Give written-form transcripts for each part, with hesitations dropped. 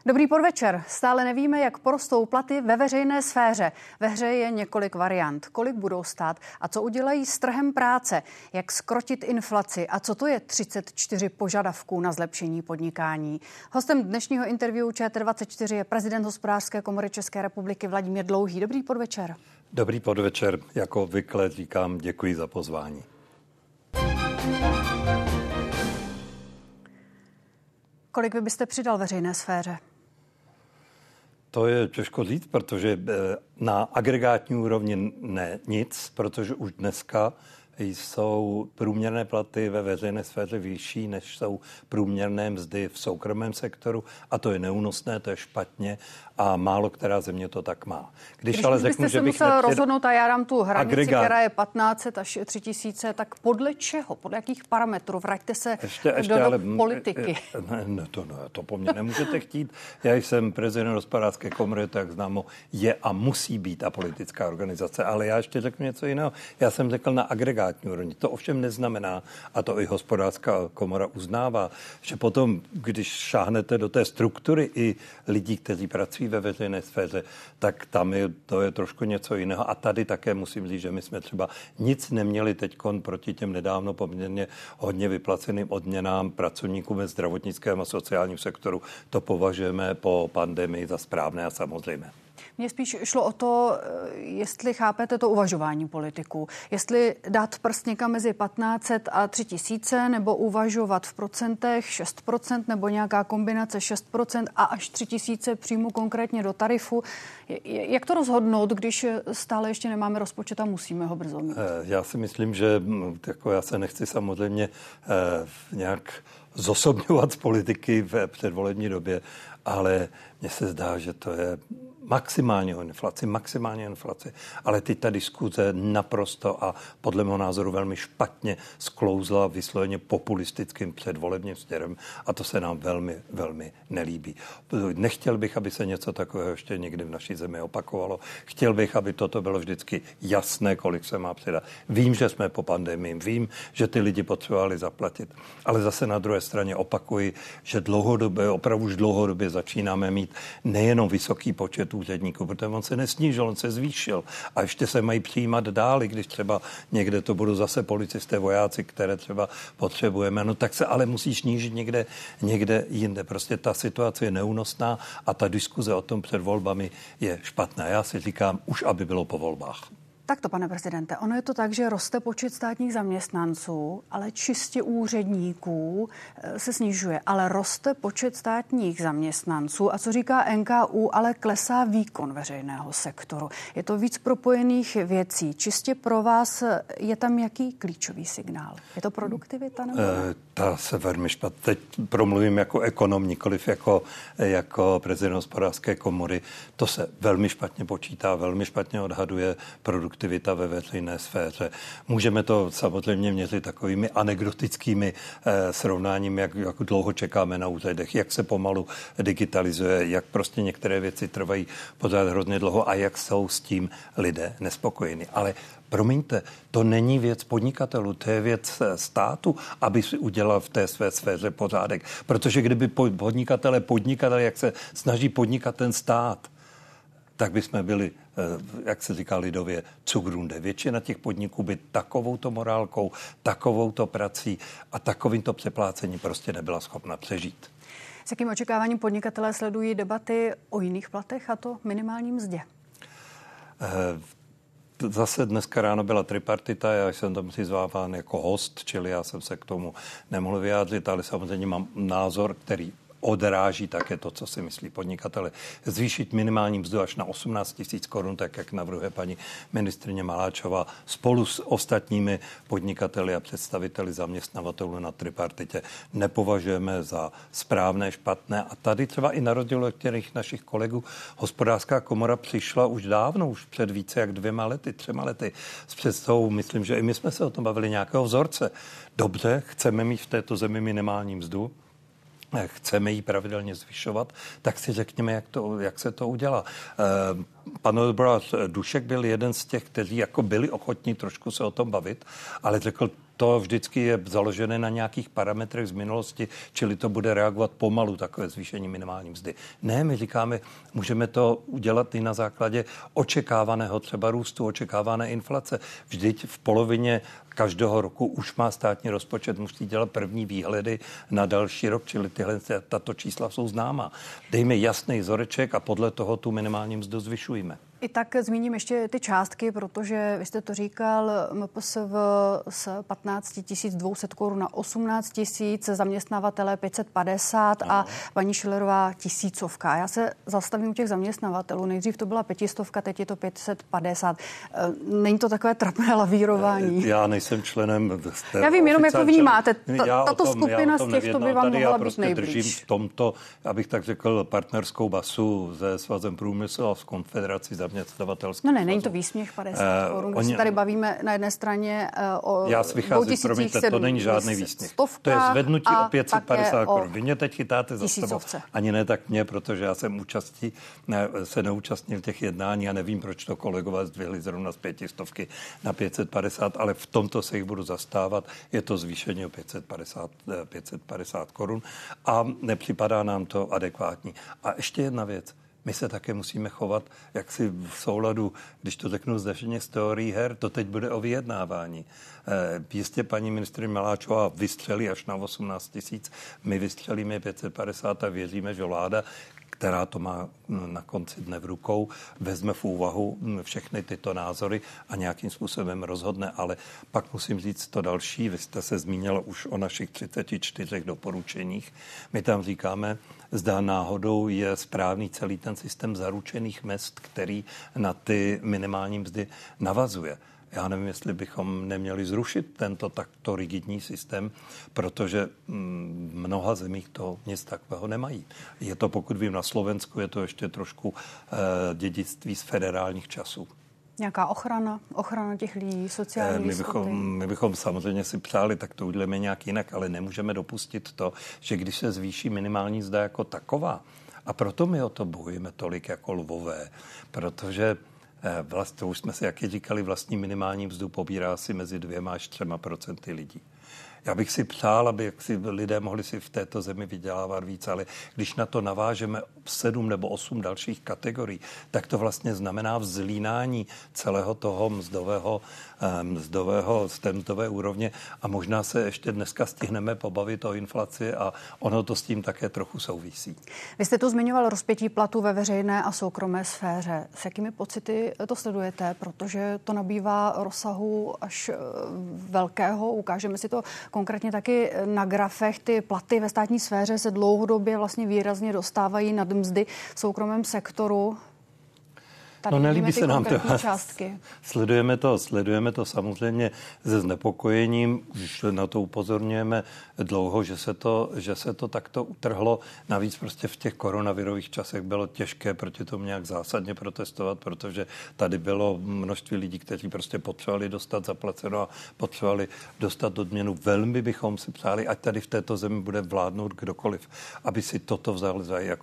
Dobrý podvečer. Stále nevíme, jak porostou platy ve veřejné sféře. Ve hře je několik variant. Kolik budou stát a co udělají s trhem práce? Jak zkrotit inflaci a co to je 34 požadavků na zlepšení podnikání? Hostem dnešního interview ČT24 je prezident Hospodářské komory České republiky Vladimír Dlouhý. Dobrý podvečer. Dobrý podvečer. Jako obvykle říkám děkuji za pozvání. Kolik vy byste přidal veřejné sféře? To je těžko říct, protože na agregátní úrovni ne nic, protože už dneska jsou průměrné platy ve veřejné sféře vyšší, než jsou průměrné mzdy v soukromém sektoru a to je neúnosné, to je špatně a málo která země to tak má. Když ale řeknu, že bych musel rozhodnout a já dám tu hranici, která je 1500 až 3000, tak podle čeho, podle jakých parametrů? Vraťte se do politiky. To po mně nemůžete chtít. Já jsem prezident Hospodářské komory, tak známo, je a musí být apolitická organizace, ale já ještě řeknu něco jiného. Já jsem řekl na agregátní úrovni. To ovšem neznamená, a to i Hospodářská komora uznává, že potom, když šáhnete do té struktury i lidí, kteří pracují ve veřejné sféře, tak tam to je trošku něco jiného. A tady také musím říct, že my jsme třeba nic neměli teďkon proti těm nedávno poměrně hodně vyplaceným odměnám pracovníkům ve zdravotnickém a sociálním sektoru. To považujeme po pandemii za správné a samozřejmé. Mně spíš šlo o to, jestli chápete to uvažování politiků. Jestli dát prst někam mezi 1500 a 3000, nebo uvažovat v procentech 6%, nebo nějaká kombinace 6% a až 3000 příjmu konkrétně do tarifu. Jak to rozhodnout, když stále ještě nemáme rozpočet a musíme ho brzo mít? Já si myslím, že já se nechci samozřejmě nějak zosobňovat z politiky v předvolební době, ale mně se zdá, že to je maximální inflaci, ale teď ta diskuze naprosto a podle mého názoru velmi špatně sklouzla vysloveně populistickým předvolebním směrem a to se nám velmi, velmi nelíbí. Nechtěl bych, aby se něco takového ještě někdy v naší zemi opakovalo. Chtěl bych, aby toto bylo vždycky jasné, kolik se má přidat. Vím, že jsme po pandemii, vím, že ty lidi potřebovali zaplatit, ale zase na druhé straně opakuji, že opravdu už dlouhodobě začínáme mít nejenom vysoký počet úředníků, protože on se nesnížil, on se zvýšil a ještě se mají přijímat dál, když třeba někde to budou zase policisté, vojáci, které třeba potřebujeme, no tak se ale musí snížit někde jinde. Prostě ta situace je neúnosná a ta diskuze o tom před volbami je špatná. Já si říkám, už aby bylo po volbách. Takto, pane prezidente, ono je to tak, že roste počet státních zaměstnanců, ale čistě úředníků se snižuje. Ale roste počet státních zaměstnanců a co říká NKÚ, ale klesá výkon veřejného sektoru. Je to víc propojených věcí. Čistě pro vás je tam jaký klíčový signál? Je to produktivita nebo ne? Ta se velmi špatně. Teď promluvím jako ekonom, nikoliv jako prezident Hospodářské komory. To se velmi špatně počítá, velmi špatně odhaduje produktivita ve veřejné sféře. Můžeme to samozřejmě měřit takovými anekdotickými srovnáními, jak dlouho čekáme na úřadech, jak se pomalu digitalizuje, jak prostě některé věci trvají pořád hrozně dlouho a jak jsou s tím lidé nespokojeni. Ale promiňte, to není věc podnikatelů, to je věc státu, aby si udělal v té své sféře pořádek. Protože kdyby podnikatelé, jak se snaží podnikat ten stát, tak bychom byli, jak se říká lidově, Zugrunde. Většina těch podniků by takovouto morálkou, takovouto prací a takovýmto přeplácením prostě nebyla schopna přežít. S jakým očekáváním podnikatelé sledují debaty o jiných platech a to minimální mzdě? Zase dneska ráno byla tripartita, já jsem tam přizváván jako host, čili já jsem se k tomu nemohl vyjádřit, ale samozřejmě mám názor, který odráží také to, co si myslí podnikatele. Zvýšit minimální mzdu až na 18 000 korun, tak jak navrhuje paní ministryně Maláčová, spolu s ostatními podnikateli a představiteli zaměstnavatelů na tripartitě nepovažujeme za správné, špatné. A tady třeba i na rozdíl od některých našich kolegů Hospodářská komora přišla už dávno, už před více jak 3 lety s představou, myslím, že i my jsme se o tom bavili, nějakého vzorce. Dobře, chceme mít v této zemi minimální mzdu, chceme ji pravidelně zvyšovat, tak si řekněme, jak se to udělá. pan odborář Dušek byl jeden z těch, kteří jako byli ochotní trošku se o tom bavit, ale řekl, to vždycky je založené na nějakých parametrech z minulosti, čili to bude reagovat pomalu, takové zvýšení minimální mzdy. Ne, my říkáme, můžeme to udělat i na základě očekávaného třeba růstu, očekávané inflace. Vždyť v polovině každého roku už má státní rozpočet, musí dělat první výhledy na další rok, čili tato čísla jsou známá. Dejme jasný vzoreček a podle toho tu minimální mzdu zvyšujeme. I tak zmíním ještě ty částky, protože vy jste to říkal, MPSV z 15 200 korun na 18 000, zaměstnavatele 550 a paní Schillerová 1000. Já se zastavím u těch zaměstnavatelů. Nejdřív to byla 500, teď je to 550. Není to takové trapné lavírování? Já nejsem členem... Já vím, jenom jak to vnímáte. Tato skupina z těchto by vám mohla být nejblíž. Držím v tomto, abych tak řekl, partnerskou basu se Svazem průmyslu a s Konfederací zaměstnavatelských. No ne, není to výsměch 50 korun. My se tady bavíme na jedné straně o 2000, promiňte, to není žádný výsměch. To je zvednutí o 550 korun. Vy mě teď chytáte za sebou. Ani ne tak mě, protože já jsem se neúčastnil těch jednání a nevím, proč to kolegové zdvihli zrovna z 500 na 550, ale v tomto se jich budu zastávat. Je to zvýšení o 550 korun a nepřipadá nám to adekvátní. A ještě jedna věc. My se také musíme chovat jaksi v souladu, když to řeknu zdaženě z teorií her, to teď bude o vyjednávání. Jistě paní ministryně Maláčová vystřelí až na 18 000, my vystřelíme 550 a věříme, že vláda, která to má na konci dne v rukou, vezme v úvahu všechny tyto názory a nějakým způsobem rozhodne. Ale pak musím říct to další. Vy jste se zmínil už o našich 34 doporučeních. My tam říkáme, zda náhodou je správný celý ten systém zaručených mezd, který na ty minimální mzdy navazuje. Já nevím, jestli bychom neměli zrušit tento takto rigidní systém, protože v mnoha zemích to nic takového nemají. Je to, pokud vím, na Slovensku, je to ještě trošku dědictví z federálních časů. Nějaká ochrana těch lidí, sociální jistoty? My bychom samozřejmě si přáli, tak to uděláme nějak jinak, ale nemůžeme dopustit to, že když se zvýší minimální mzda jako taková, a proto my o to bojujeme tolik jako lvové, protože to už jsme si, jak říkali, vlastní minimální mzdu pobírá si mezi 2 až 3% lidí. Já bych si přál, aby lidé mohli si v této zemi vydělávat víc, ale když na to navážeme 7 nebo 8 dalších kategorií, tak to vlastně znamená vzlínání celého toho mzdové úrovně a možná se ještě dneska stihneme pobavit o inflaci a ono to s tím také trochu souvisí. Vy jste tu zmiňoval rozpětí platů ve veřejné a soukromé sféře. S jakými pocity to sledujete? Protože to nabývá rozsahu až velkého. Ukážeme si to konkrétně taky na grafech. Ty platy ve státní sféře se dlouhodobě vlastně výrazně dostávají nad mzdy v soukromém sektoru. No nelíbí se nám to. Sledujeme to samozřejmě se znepokojením. Už na to upozorňujeme dlouho, že se to takto utrhlo. Navíc prostě v těch koronavirových časech bylo těžké proti tomu nějak zásadně protestovat, protože tady bylo množství lidí, kteří prostě potřebovali dostat zaplaceno a potřebovali dostat odměnu. Velmi bychom si přáli, ať tady v této zemi bude vládnout kdokoliv, aby si toto vzal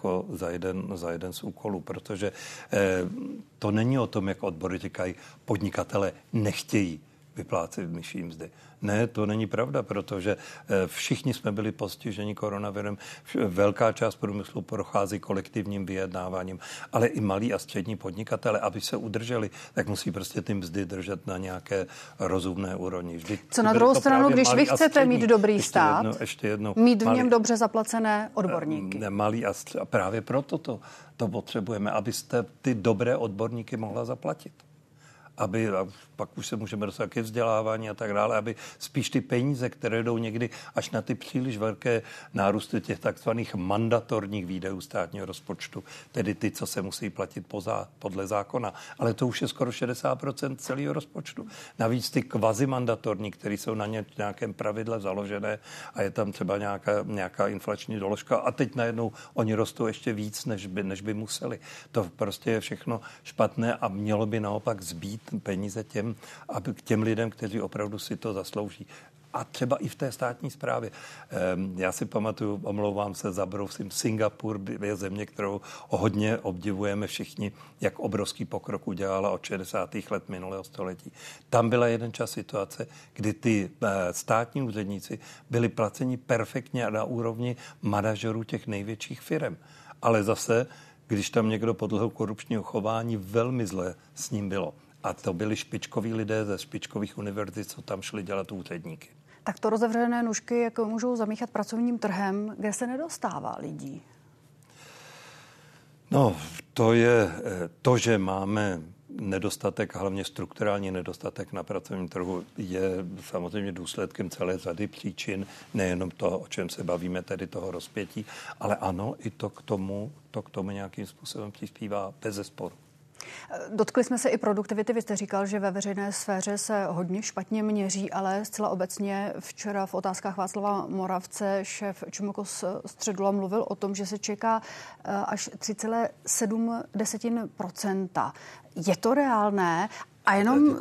za jeden z úkolů, protože to není o tom, jak odbory říkají, podnikatele nechtějí vyplácet nižší mzdy. Ne, to není pravda, protože všichni jsme byli postiženi koronavirem. Velká část průmyslu prochází kolektivním vyjednáváním, ale i malí a střední podnikatele, aby se udrželi, tak musí prostě ty mzdy držet na nějaké rozumné úrovni. Co na druhou stranu, když vy chcete mít dobrý stát, mít v něm dobře zaplacené odborníky. Malí a právě proto to potřebujeme, abyste ty dobré odborníky mohla zaplatit. A pak už se můžeme dostat ke vzdělávání a tak dále, aby spíš ty peníze, které jdou někdy až na ty příliš velké nárůsty těch takzvaných mandatorních výdajů státního rozpočtu, tedy ty, co se musí platit podle zákona. Ale to už je skoro 60% celého rozpočtu. Navíc ty kvazimandatorní, které jsou na nějakém pravidle založené a je tam třeba nějaká inflační doložka a teď najednou oni rostou ještě víc, než by museli. To prostě je všechno špatné a mělo by naopak zbýt peníze k těm lidem, kteří opravdu si to zaslouží. a třeba i v té státní správě. Já si pamatuju, omlouvám se, zabrousím, Singapur je země, kterou hodně obdivujeme všichni, jak obrovský pokrok udělala od 60. let minulého století. Tam byla jeden čas situace, kdy ty státní úředníci byli placeni perfektně na úrovni manažerů těch největších firem. Ale zase, když tam někdo podlehl korupčního chování, velmi zle s ním bylo. A to byli špičkoví lidé ze špičkových univerzit, co tam šli dělat úředníky. Tak to rozevřené nůžky jako můžou zamíchat pracovním trhem, kde se nedostává lidí? No, to je to, že máme nedostatek, hlavně strukturální nedostatek na pracovním trhu, je samozřejmě důsledkem celé řady příčin, nejenom toho, o čem se bavíme, tedy toho rozpětí, ale ano, i to k tomu nějakým způsobem přispívá bezesporu. Dotkli jsme se i produktivity. Vy jste říkal, že ve veřejné sféře se hodně špatně měří, ale zcela obecně včera v Otázkách Václava Moravce šéf ČMKOS Středula mluvil o tom, že se čeká až 3,7%. Je to reálné? A jenom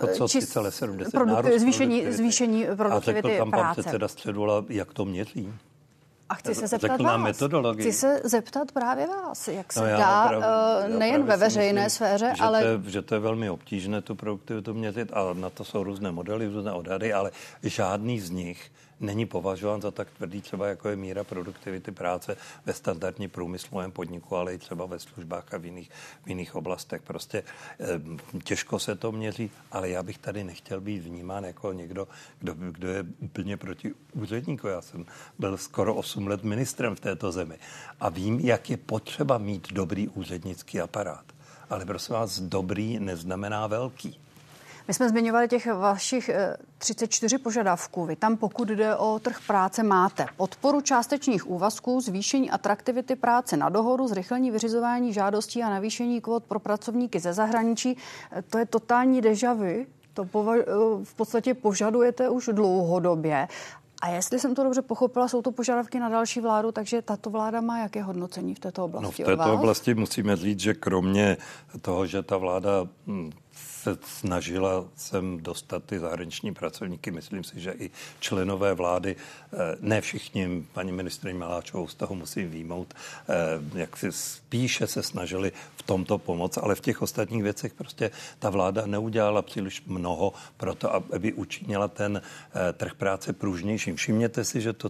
zvýšení produktivity tam práce. Pan předseda Středula, jak to měří? A chci se zeptat vás. Chci se zeptat právě vás, jak se dá nejen ve veřejné sféře, ale... Že to je velmi obtížné tu produktivitu měřit a na to jsou různé modely, různé odhady, ale žádný z nich není považován za tak tvrdý, třeba jako je míra produktivity práce ve standardní průmyslovém podniku, ale i třeba ve službách a v jiných oblastech. Prostě těžko se to měří, ale já bych tady nechtěl být vnímán jako někdo, kdo je úplně proti úředníku. Já jsem byl skoro 8 let ministrem v této zemi a vím, jak je potřeba mít dobrý úřednický aparát. Ale prosím vás, dobrý neznamená velký. My jsme zmiňovali těch vašich 34 požadavků. Vy tam, pokud jde o trh práce, máte podporu částečných úvazků, zvýšení atraktivity práce na dohodu, zrychlení vyřizování žádostí a navýšení kvót pro pracovníky ze zahraničí. To je totální déjà vu. To v podstatě požadujete už dlouhodobě. A jestli jsem to dobře pochopila, jsou to požadavky na další vládu, takže tato vláda má jaké hodnocení v této oblasti? No, v této oblasti musíme říct, že kromě toho, že ta vláda se snažila sem dostat ty zahraniční pracovníky, myslím si, že i členové vlády, ne všichni, paní ministryni Maláčovou z toho musím vyjmout, jak si spíše se snažili v tomto pomoct, ale v těch ostatních věcech prostě ta vláda neudělala příliš mnoho pro to, aby učinila ten trh práce pružnějším. Všimněte si, že to,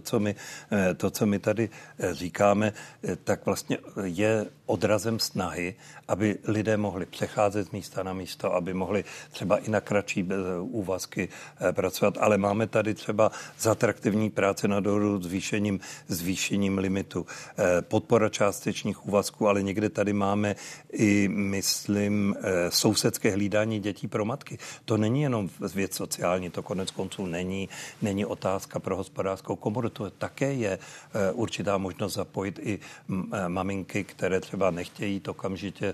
co my tady říkáme, tak vlastně je odrazem snahy, aby lidé mohli přecházet z místa na místo, aby mohli třeba i na kratší úvazky pracovat, ale máme tady třeba zatraktivní práce na dohodu zvýšením limitu, podpora částečných úvazků, ale někde tady máme i, myslím, sousedské hlídání dětí pro matky. To není jenom věc sociální, to konec konců není otázka pro hospodářskou komoru, to také je určitá možnost zapojit i maminky, které třeba nechtějí to okamžitě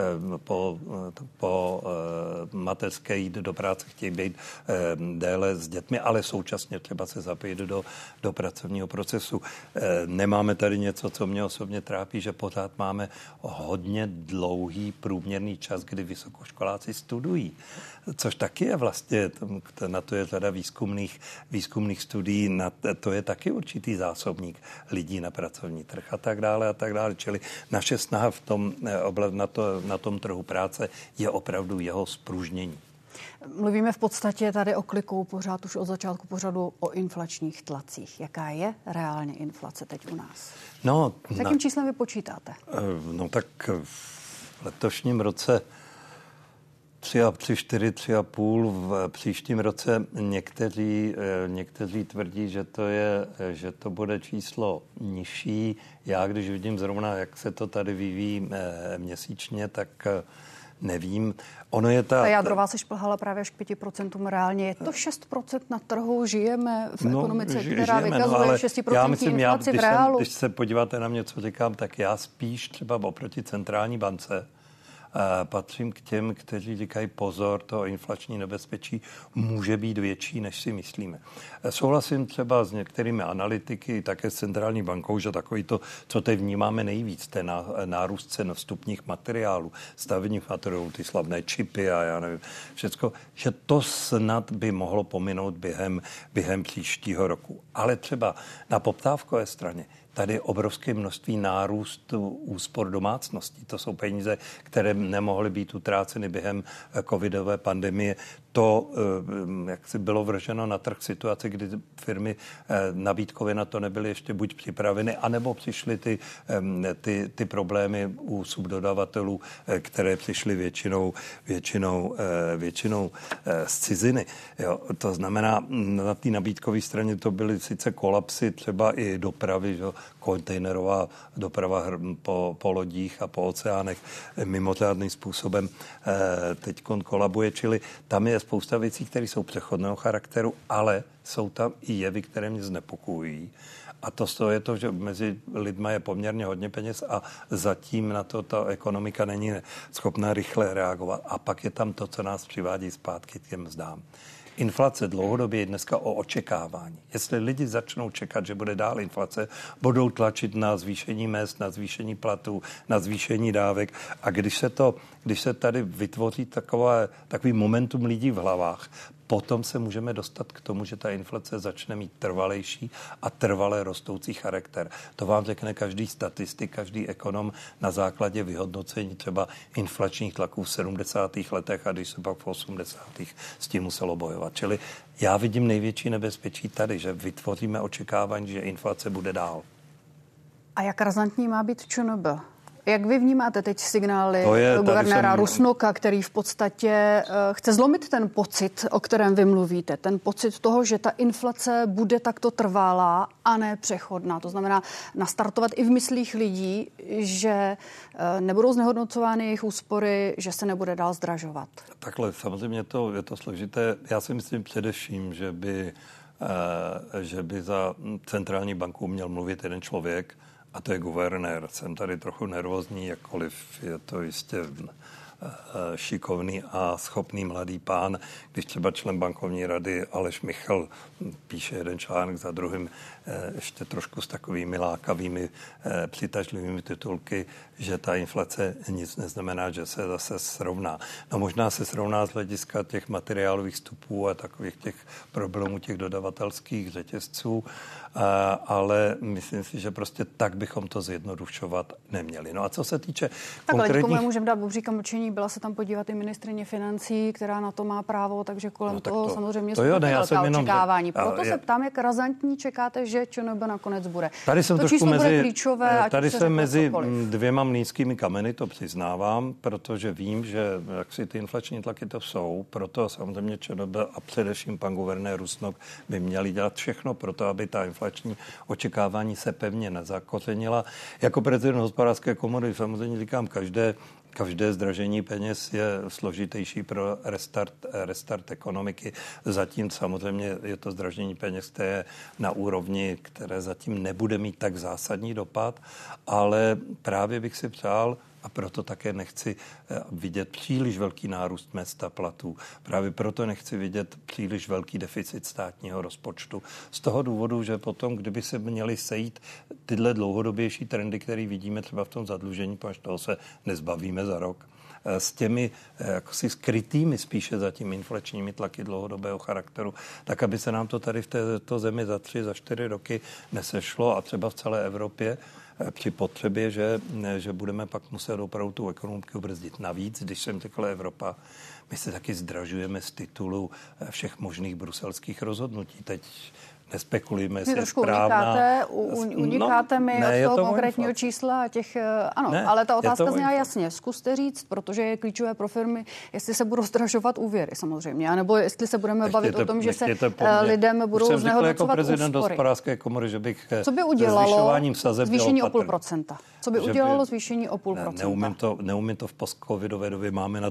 po mateřské jít do práce, chtějí být déle s dětmi, ale současně třeba se zapojit do pracovního procesu. Nemáme tady něco, co mě osobně trápí, že pořád máme hodně dlouhý průměrný čas, kdy vysokoškoláci studují. Což taky je vlastně, na to je řada výzkumných studií, to je taky určitý zásobník lidí na pracovní trh a tak dále. Čili naše snaha na tom trhu práce je opravdu jeho zpružnění. Mluvíme v podstatě tady o kliku pořád už od začátku pořadu o inflačních tlacích. Jaká je reálně inflace teď u nás? S jakým číslem vy počítáte? No tak v letošním roce 3,5. V příštím roce někteří tvrdí, že to bude číslo nižší. Já, když vidím zrovna, jak se to tady vyvíjí měsíčně, tak nevím. Ta jádrová se šplhala právě až k 5%. Reálně je to 6% na trhu. Žijeme v ekonomice, která vykazuje 6% inflaci v reálu. Když se podíváte na mě, co říkám, tak já spíš třeba oproti centrální bance patřím k těm, kteří říkají pozor, to inflační nebezpečí může být větší, než si myslíme. Souhlasím třeba s některými analytiky, také s centrální bankou, že takový to, co teď vnímáme nejvíc, ten nárůst cen vstupních materiálů, stavebních materiálů, ty slavné čipy a já nevím, všecko, že to snad by mohlo pominout během příštího roku. Ale třeba na poptávkové straně tady je obrovské množství nárůstu úspor domácností. To jsou peníze, které nemohly být utráceny během covidové pandemie. To, jak si bylo vrženo na trh situace, kdy firmy nabídkově na to nebyly ještě buď připraveny, anebo přišly ty problémy u subdodavatelů, které přišly většinou z ciziny. Jo, to znamená, na té nabídkové straně to byly sice kolapsy, třeba i dopravy, že, kontejnerová doprava po lodích a po oceánech mimořádným způsobem teď kolabuje, čili tam je spousta věcí, které jsou přechodného charakteru, ale jsou tam i jevy, které mě znepokojují. A to je to, že mezi lidma je poměrně hodně peněz a zatím na to ta ekonomika není schopná rychle reagovat. A pak je tam to, co nás přivádí zpátky k těm mzdám. Inflace dlouhodobě je dneska o očekávání. Jestli lidi začnou čekat, že bude dál inflace, budou tlačit na zvýšení mezd, na zvýšení platů, na zvýšení dávek. A když se tady vytvoří takový momentum lidí v hlavách, potom se můžeme dostat k tomu, že ta inflace začne mít trvalejší a trvalé rostoucí charakter. To vám řekne každý statistik, každý ekonom na základě vyhodnocení třeba inflačních tlaků v 70. letech a když se pak v 80. s tím muselo bojovat. Čili já vidím největší nebezpečí tady, že vytvoříme očekávání, že inflace bude dál. A jak razantní má být ČNB? Jak vy vnímáte teď signály guvernéra Rusnoka, který v podstatě chce zlomit ten pocit, o kterém vy mluvíte, ten pocit toho, že ta inflace bude takto trvalá a ne přechodná. To znamená nastartovat i v myslích lidí, že nebudou znehodnocovány jejich úspory, že se nebude dál zdražovat. Takhle, samozřejmě je to složité. Já si myslím především, že by za centrální banku měl mluvit jeden člověk, a to je guvernér. Jsem tady trochu nervózní, jakkoliv je to jistě šikovný a schopný mladý pán, když třeba člen bankovní rady Aleš Michal píše jeden článek za druhým ještě trošku s takovými lákavými přitažlivými titulky, že ta inflace nic neznamená, že se zase srovná. No možná se srovná z hlediska těch materiálových vstupů a takových těch problémů těch dodavatelských řetězců, ale myslím si, že prostě tak bychom to zjednodušovat neměli. No a co se týče konkrétních... Ale můžeme dát bobříka mlčení, byla se tam podívat i ministryně financí, která na to má právo, takže kolem toho samozřejmě velká očekávání. Proto se ptám, jak razantní čekáte, že ČNB nakonec bude. Tady jsem to číslo bude klíčové. Tady jsem mezi dvěma mlýnskými kameny, to přiznávám, protože vím, že jak si ty inflační tlaky to jsou, proto samozřejmě ČNB a především pan guvernér Rusnok by měli dělat všechno pro to, aby ta inflační očekávání se pevně nezakořenila. Jako prezident hospodářské komory samozřejmě říkám, každé zdražení peněz je složitější pro restart ekonomiky. Zatím samozřejmě je to zdražení peněz, které je na úrovni, které zatím nebude mít tak zásadní dopad, ale právě bych si přál, a proto také nechci vidět příliš velký nárůst mezd a platů. Právě proto nechci vidět příliš velký deficit státního rozpočtu. Z toho důvodu, že potom, kdyby se měly sejít tyhle dlouhodobější trendy, které vidíme třeba v tom zadlužení, protože toho se nezbavíme za rok, s těmi jakosi skrytými spíše za tím inflačními tlaky dlouhodobého charakteru, tak aby se nám to tady v této zemi za 3, za 4 roky nesešlo a třeba v celé Evropě při potřebě, že budeme pak muset opravdu tu ekonomiku brzdit. Navíc, když jsem řekl Evropa, my se taky zdražujeme z titulu všech možných bruselských rozhodnutí. Teď nespekulujeme, jestli je správná. Unikáte mi od toho konkrétního čísla a těch, ano, ne, ale ta otázka zněla jasně. Zkuste říct, protože je klíčové pro firmy, jestli se budou zdražovat úvěry samozřejmě, anebo jestli se budeme bavit o tom, že se lidem budou znehodnocovat jako prezident hospodářské komory, že bych co by udělalo zvýšení o 0,5%? Co by udělalo zvýšení o 0,5%? Neumím to v post-covidové době, máme na to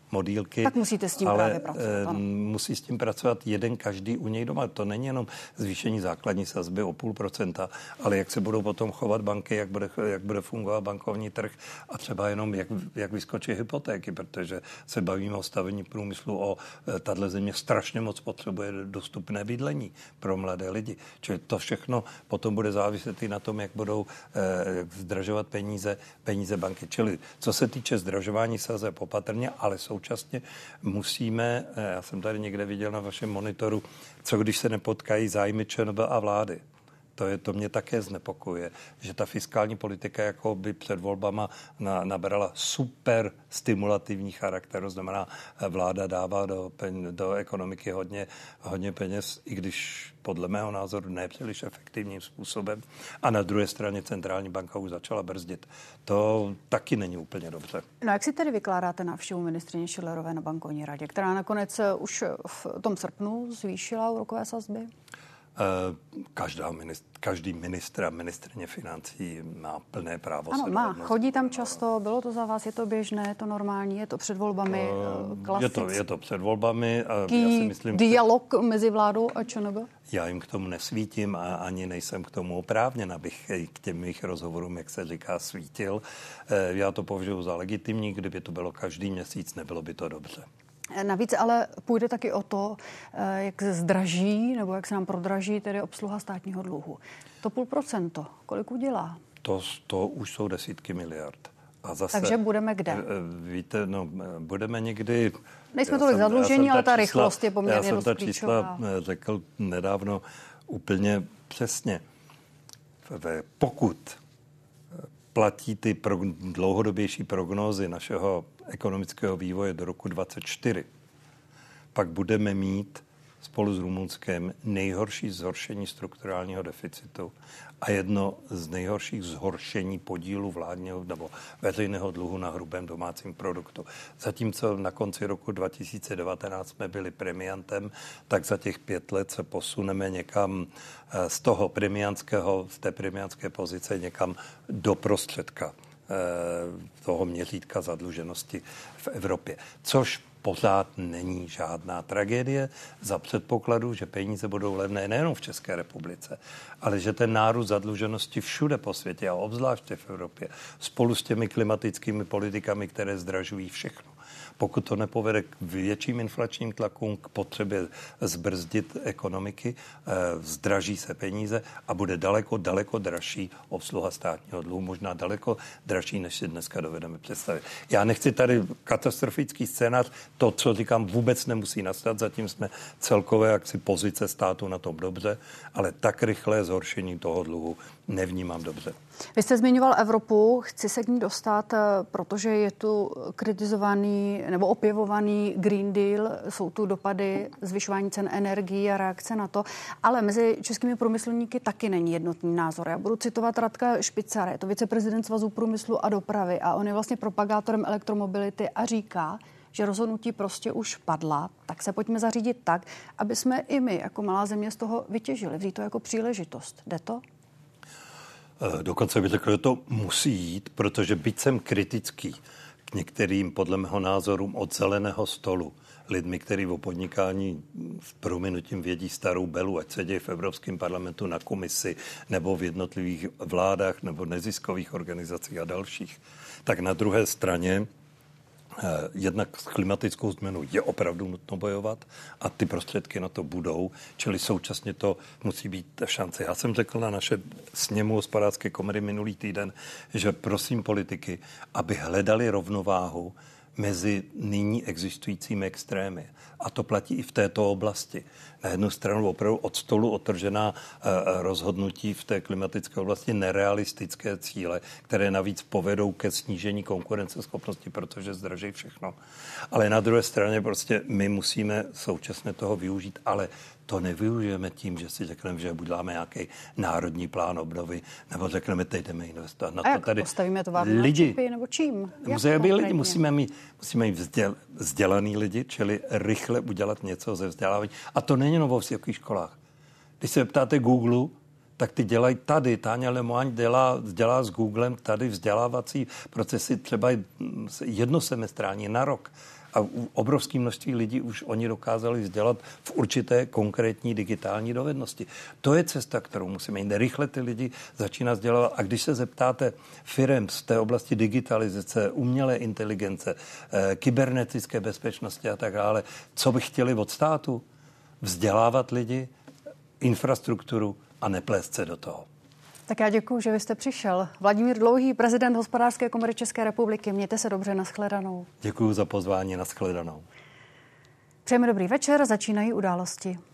modílky. Tak musíte s tím právě pracovat. Musí s tím pracovat jeden každý u něj doma. To není jenom zvýšení základní sazby o 0,5%, ale jak se budou potom chovat banky, jak bude fungovat bankovní trh a třeba jenom jak vyskočí hypotéky, protože se bavíme o stavení průmyslu, tato země strašně moc potřebuje dostupné bydlení pro mladé lidi. Čili to všechno potom bude záviset i na tom, jak budou zdražovat peníze banky. Čili co se týče zdražování sazeb opatrně, ale současně musíme, já jsem tady někde viděl na vašem monitoru, co když se nepotkají zájmy ČNB a vlády. To mě také znepokojuje, že ta fiskální politika jako by před volbama nabrala super stimulativní charakter, to znamená, vláda dává do ekonomiky hodně peněz, i když podle mého názoru nepříliš efektivním způsobem. A na druhé straně centrální banka už začala brzdit. To taky není úplně dobře. No jak si tedy vykládáte návštěvu ministryně Schillerové na bankovní radě, která nakonec už v tom srpnu zvýšila úrokové sazby? Každý ministr a ministryně financí má plné právo. Ano, má. Chodí tam často, bylo to za vás, je to běžné, je to normální, je to před volbami klasické? Je to před volbami. A já si myslím, dialog mezi vládou a ČNB? Já jim k tomu nesvítím a ani nejsem k tomu oprávněn, abych k těm mých rozhovorům, jak se říká, svítil. Já to považuji za legitimní, kdyby to bylo každý měsíc, nebylo by to dobře. Navíc ale půjde taky o to, jak zdraží nebo jak se nám prodraží tedy obsluha státního dluhu. To 0,5%, kolik udělá? To už jsou desítky miliard. A zase, takže budeme kde? Víte, budeme někdy... Nejsme tolik zadlužení, ale ta rychlost je poměrně dost klíčová. Já jsem ta čísla řekl nedávno úplně přesně. Pokud platí ty dlouhodobější prognózy našeho ekonomického vývoje do roku 2024, pak budeme mít spolu s Rumunskem nejhorší zhoršení strukturálního deficitu a jedno z nejhorších zhoršení podílu vládního nebo veřejného dluhu na hrubém domácím produktu. Zatímco na konci roku 2019 jsme byli premiantem, tak za těch 5 let se posuneme někam z té premiantské pozice někam do prostředka toho měřítka zadluženosti v Evropě. Což pořád není žádná tragédie za předpokladu, že peníze budou levné nejenom v České republice, ale že ten nárůst zadluženosti všude po světě a obzvláště v Evropě spolu s těmi klimatickými politikami, které zdražují všechno. Pokud to nepovede k větším inflačním tlakům, k potřebě zbrzdit ekonomiky, zdraží se peníze a bude daleko dražší obsluha státního dluhu, možná daleko dražší, než si dneska dovedeme představit. Já nechci tady katastrofický scénář, to, co říkám, vůbec nemusí nastat, zatím jsme celkové jaksi pozice státu na tom dobře, ale tak rychlé zhoršení toho dluhu nevnímám dobře. Vy jste zmiňoval Evropu, chci se k ní dostat, protože je tu kritizovaný nebo opěvovaný Green Deal, jsou tu dopady zvyšování cen energií a reakce na to, ale mezi českými průmyslovníky taky není jednotný názor. Já budu citovat Radka Špicara, je to viceprezident Svazu průmyslu a dopravy a on je vlastně propagátorem elektromobility a říká, že rozhodnutí prostě už padla, tak se pojďme zařídit tak, aby jsme i my jako malá země z toho vytěžili, vzít to jako příležitost. Jde to? Dokonce bych řekl, že to musí jít, protože byť jsem kritický k některým, podle mého názoru, od zeleného stolu, lidmi, kteří o podnikání s prominutím vědí starou belu, ať sedějí v Evropském parlamentu na komisi nebo v jednotlivých vládách nebo neziskových organizacích a dalších, tak na druhé straně jednak s klimatickou změnou je opravdu nutno bojovat a ty prostředky na to budou, čili současně to musí být šance. Já jsem řekl na naše sněmu Hospodářské komory minulý týden, že prosím politiky, aby hledali rovnováhu mezi nyní existujícími extrémy. A to platí i v této oblasti. Na jednu stranu opravdu od stolu otržená rozhodnutí v té klimatické oblasti, nerealistické cíle, které navíc povedou ke snížení konkurenceschopnosti, protože zdraží všechno. Ale na druhé straně prostě my musíme současně toho využít, ale to nevyužijeme tím, že si řekneme, že buď dáme nějaký národní plán obnovy, nebo řekneme, teď jdeme investovat. Na a jak tady postavíme továrny lidi, nebo čím? Musíme být lidi, musíme mít vzdělaný lidi, čili rychle udělat něco ze vzdělávání. A to není jenom vo vysokých školách. Když se ptáte Google, tak ty dělají tady. Táňa Lemoine dělá s Googlem tady vzdělávací procesy třeba jednosemestrální na rok. a obrovské množství lidí už oni dokázali vzdělat v určité konkrétní digitální dovednosti. To je cesta, kterou musíme jít. Rychle ty lidi začínat vzdělávat. A když se zeptáte firem z té oblasti digitalizace, umělé inteligence, kybernetické bezpečnosti a tak dále, co by chtěli od státu? Vzdělávat lidi, infrastrukturu a neplést se do toho. Tak já děkuji, že vy jste přišel. Vladimír Dlouhý, prezident Hospodářské komory České republiky. Mějte se dobře, nashledanou. Děkuji za pozvání, nashledanou. Přejeme dobrý večer, začínají Události.